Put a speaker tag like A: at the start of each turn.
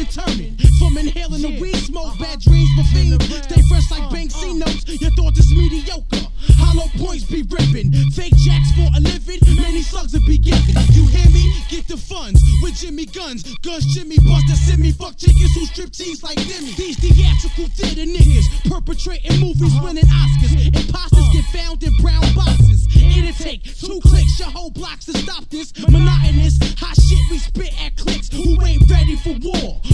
A: and turning. From inhaling the weed smoke, bad dreams for fiends. Stay fresh like Banksy notes. Your thought is mediocre. Hollow points be ripping. Fake jacks for a living. Many slugs will be given. You hear me? Get the funds with Jimmy Guns. Guns Jimmy bust that send me. Fuck chickens who strip tees like Demi. These theatrical theater niggas perpetrating movies, winning Oscars. Imposters get found in brown boxes. It'll take 2 clicks, your whole blocks to stop this monotonous hot shit we spit at clicks who ain't ready for war.